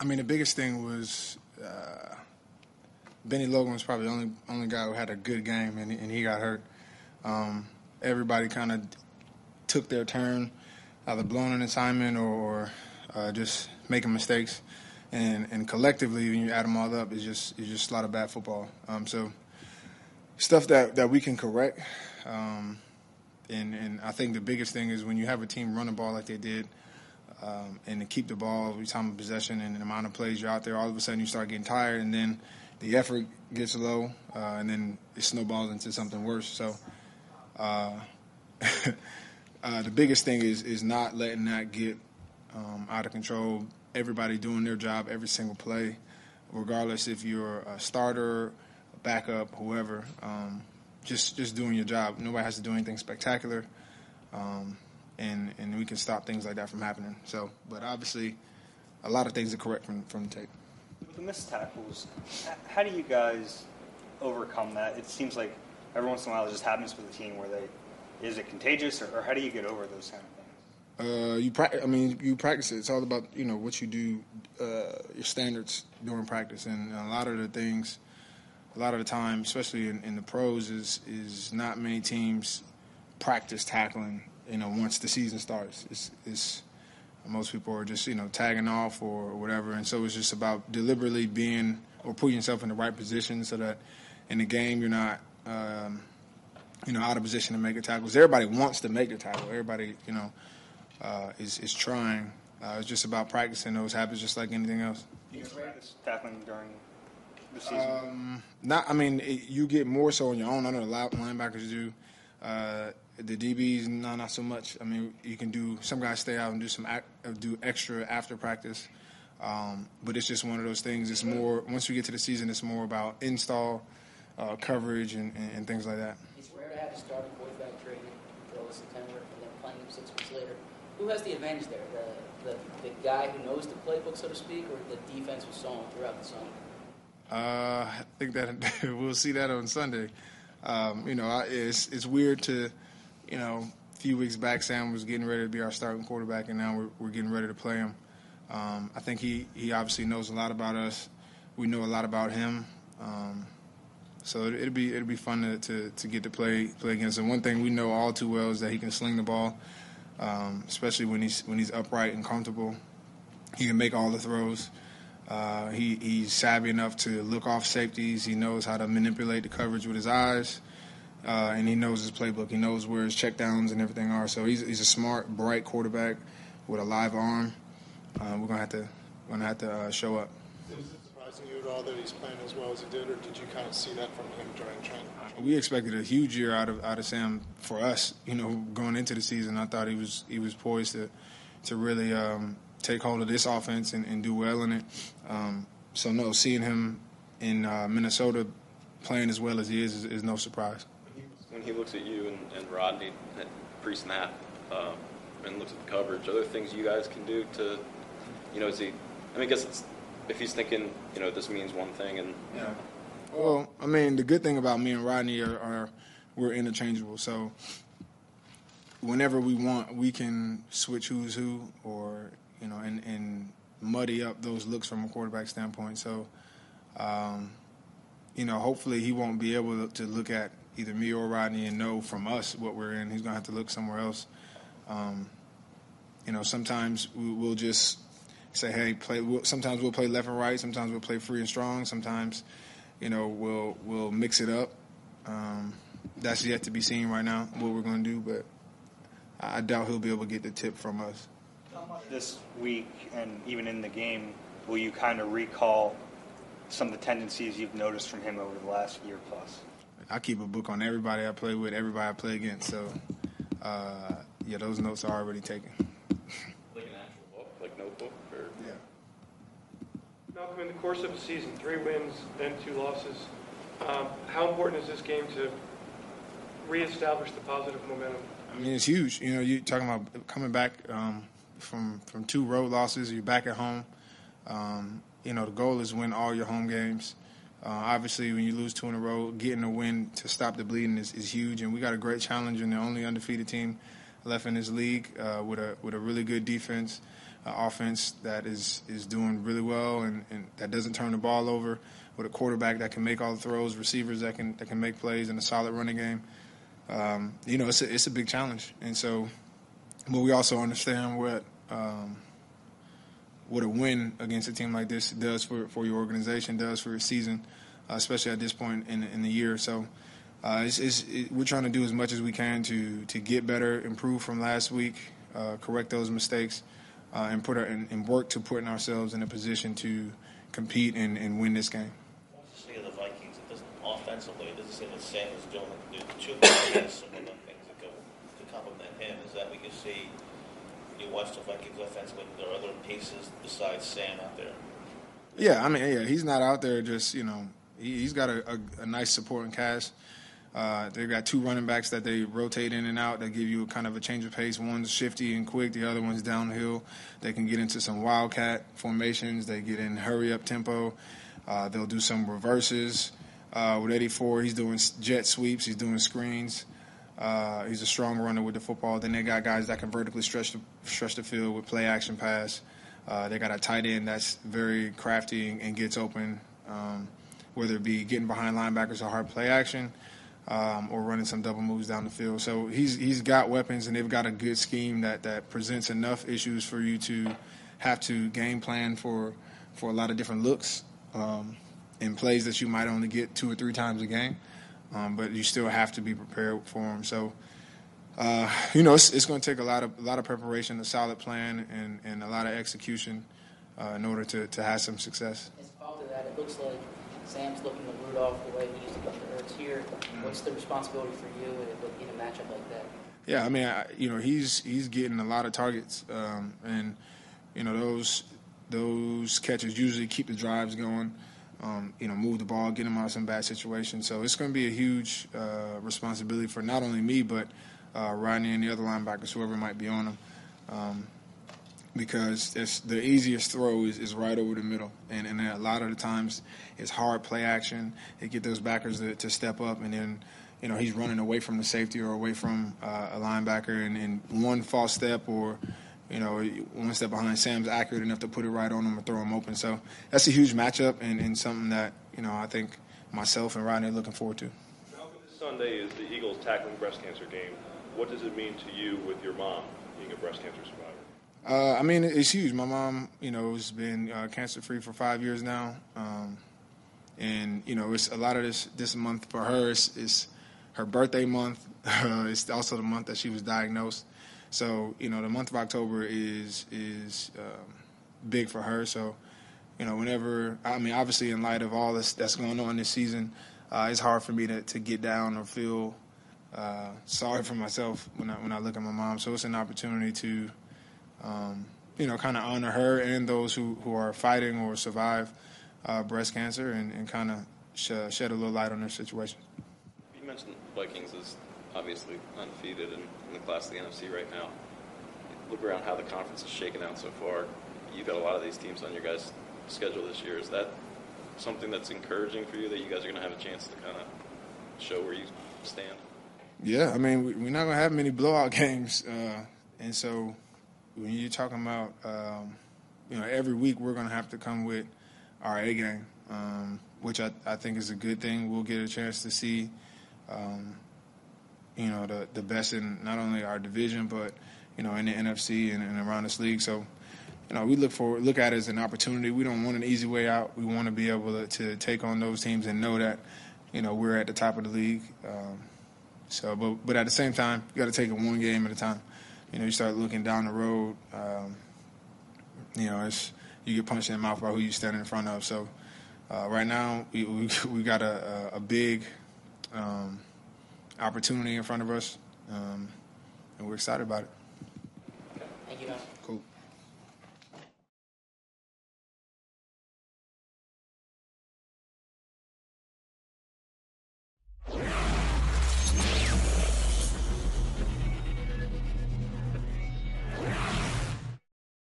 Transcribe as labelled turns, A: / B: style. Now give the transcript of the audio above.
A: I mean, the biggest thing was Benny Logan was probably the only guy who had a good game, and he got hurt. Everybody kind of took their turn, either blowing an assignment or just making mistakes. And collectively, when you add them all up, it's just a lot of bad football. So stuff that we can correct. And I think the biggest thing is when you have a team run the ball like they did, and to keep the ball every time of possession and the amount of plays you're out there, all of a sudden you start getting tired, and then the effort gets low, and then it snowballs into something worse. So the biggest thing is not letting that get out of control. Everybody doing their job every single play, regardless if you're a starter, a backup, whoever. Just doing your job. Nobody has to do anything spectacular, and we can stop things like that from happening. So, but obviously, a lot of things to correct from the tape.
B: With the missed tackles, how do you guys overcome that? It seems like every once in a while it just happens with a team where is it contagious, or how do you get over those kind of things?
A: You practice it. It's all about what you do, your standards during practice, and a lot of the time, especially in the pros, is not many teams practice tackling. Once the season starts, it's most people are just tagging off or whatever, and so it's just about deliberately being or putting yourself in the right position so that in the game you're not out of position to make a tackle. Because everybody wants to make a tackle. Everybody is trying. It's just about practicing those habits, just like anything else.
B: Do you practice tackling during the season?
A: You get more so on your own. I know the linebackers do. The DBs, not so much. I mean, you can do. Some guys stay out and do extra after practice. But it's just one of those things. It's more once we get to the season, it's more about install, coverage, and things like that.
C: It's rare to have a starting quarterback training in early September and then playing him 6 weeks later. Who has the advantage there? The guy who knows the playbook, so to speak, or the defense who saw him throughout the summer?
A: I think that we'll see that on Sunday. It's weird to, a few weeks back Sam was getting ready to be our starting quarterback, and now we're getting ready to play him. I think he obviously knows a lot about us. We know a lot about him. So it'll be fun to get to play against him. One thing we know all too well is that he can sling the ball, especially when he's upright and comfortable. He can make all the throws. He's savvy enough to look off safeties. He knows how to manipulate the coverage with his eyes, and he knows his playbook. He knows where his checkdowns and everything are. So he's a smart, bright quarterback with a live arm. We're gonna have to show up.
D: Is it surprising you at all that he's playing as well as he did, or did you kind of see that from him during training?
A: We expected a huge year out of Sam for us. Going into the season, I thought he was poised to really take hold of this offense and do well in it. Seeing him in Minnesota playing as well as he is no surprise.
E: When he looks at you and Rodney at pre-snap and looks at the coverage, are there things you guys can do to, I guess it's, if he's thinking, this means one thing and.
A: Yeah. Well, the good thing about me and Rodney are we're interchangeable. So whenever we want, we can switch who's who or, and muddy up those looks from a quarterback standpoint. So, hopefully he won't be able to look at either me or Rodney and know from us what we're in. He's going to have to look somewhere else. Sometimes we'll just say, hey, sometimes we'll play left and right. Sometimes we'll play free and strong. Sometimes, we'll mix it up. That's yet to be seen right now, what we're going to do. But I doubt he'll be able to get the tip from us.
B: This week and even in the game, will you kind of recall some of the tendencies you've noticed from him over the last year plus?
A: I keep a book on everybody I play with, everybody I play against. So, those notes are already taken.
E: Like an actual book, like notebook? Or?
A: Yeah.
D: Malcolm, in the course of the season, 3 wins, then 2 losses, how important is this game to reestablish the positive momentum?
A: It's huge. You're talking about coming back from 2 road losses. You're back at home. The goal is win all your home games. Obviously, when you lose 2 in a row, getting a win to stop the bleeding is huge. And we got a great challenge and the only undefeated team left in this league with a really good defense, offense that is doing really well and that doesn't turn the ball over, with a quarterback that can make all the throws, receivers that can make plays, and a solid running game. It's a big challenge. And so, but we also understand what a win against a team like this does for your organization, does for your season, especially at this point in the year. So we're trying to do as much as we can to get better, improve from last week, correct those mistakes, and work to putting ourselves in a position to compete and win this game.
F: Once you see the Vikings, it doesn't offensively, it doesn't seem that Sam is doing the two things, some of the things that go to complement him. Is that we can see, you watch the Vikings offensively, there are other pieces besides Sam out there?
A: Yeah, he's not out there just, he's got a nice supporting cast. They've got two running backs that they rotate in and out that give you kind of a change of pace. One's shifty and quick, the other one's downhill. They can get into some wildcat formations. They get in hurry-up tempo. They'll do some reverses. With Eddie Ford, he's doing jet sweeps. He's doing screens. He's a strong runner with the football. Then they got guys that can vertically stretch the field with play-action pass. They got a tight end that's very crafty and gets open, whether it be getting behind linebackers or hard play action, or running some double moves down the field. So he's got weapons, and they've got a good scheme that presents enough issues for you to have to game plan for a lot of different looks in plays that you might only get 2 or 3 times a game, but you still have to be prepared for them. So it's going to take a lot of preparation, a solid plan, and a lot of execution in order to have some success.
C: As part of that, it looks like Sam's looking to Rudolph the way he used to come to Ertz here. What's the responsibility for you in a matchup like that?
A: Yeah, I mean, he's getting a lot of targets, and those catches usually keep the drives going. Move the ball, get him out of some bad situations. So it's going to be a huge responsibility for not only me, but Rodney and the other linebackers, whoever might be on them, because the easiest throw is right over the middle. And a lot of the times it's hard play action. They get those backers to step up, and then he's running away from the safety or away from a linebacker, and one false step or one step behind, Sam's accurate enough to put it right on him or throw him open. So that's a huge matchup and something that, I think myself and Rodney are looking forward to.
G: Malcolm, this Sunday is the Eagles tackling breast cancer game. What does it mean to you with your mom being a breast cancer survivor?
A: It's huge. My mom, has been cancer-free for 5 years now. And, it's a lot of this month for her. It's her birthday month. It's also the month that she was diagnosed. So, the month of October is big for her. So, obviously in light of all that's going on this season, it's hard for me to get down or feel sorry for myself when I look at my mom. So it's an opportunity to, kind of honor her and those who are fighting or survive breast cancer and kind of shed a little light on their situation.
E: You mentioned Vikings is obviously undefeated in the class of the NFC right now. Look around how the conference is shaken out so far. You've got a lot of these teams on your guys' schedule this year. Is that something that's encouraging for you, that you guys are going to have a chance to kind of show where you stand?
A: Yeah, we're not going to have many blowout games. And so when you're talking about, every week we're going to have to come with our A game, which I think is a good thing. We'll get a chance to see, the best in not only our division, but, in the NFC and around this league. So, we look at it as an opportunity. We don't want an easy way out. We want to be able to take on those teams and know that, we're at the top of the league. But at the same time, you got to take it one game at a time. You start looking down the road, as you get punched in the mouth by who you stand in front of. So right now, we got a big opportunity in front of us, and we're excited about it.
C: Thank you, man.
A: Cool.